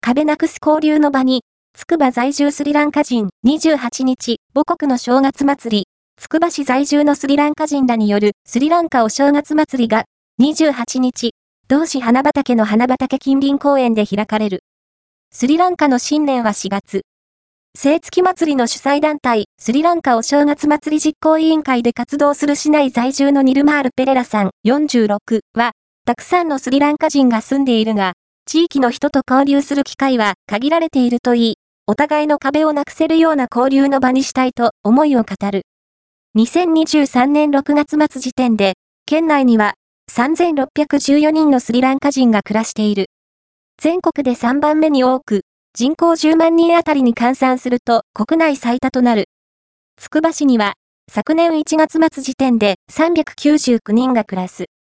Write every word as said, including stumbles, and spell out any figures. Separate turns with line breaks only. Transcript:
壁なくす交流の場に、つくば在住スリランカ人にじゅうはちにち、母国の正月祭り、つくば市在住のスリランカ人らによるスリランカお正月祭りが、にじゅうはちにち、同市花畑の花畑近隣公園で開かれる。スリランカの新年はしがつ。聖月祭りの主催団体、スリランカお正月祭り実行委員会で活動する市内在住のニルマール・ペレラさんよんじゅうろくは、たくさんのスリランカ人が住んでいるが、地域の人と交流する機会は限られているといい、お互いの壁をなくせるような交流の場にしたいと思いを語る。にせんにじゅうさんねんろくがつ末時点で、県内にはさんぜんろっぴゃくじゅうよにんのスリランカ人が暮らしている。全国でさんばんめに多く、人口じゅうまんにんあたりに換算すると国内最多となる。つくば市には、昨年いちがつ末時点でさんびゃくきゅうじゅうきゅうにんが暮らす。